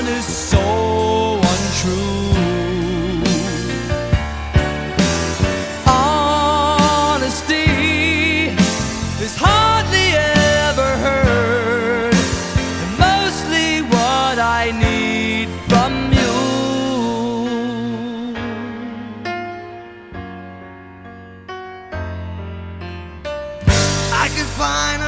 is so untrue. Honesty is hardly ever heard, and mostly what I need from you. I could find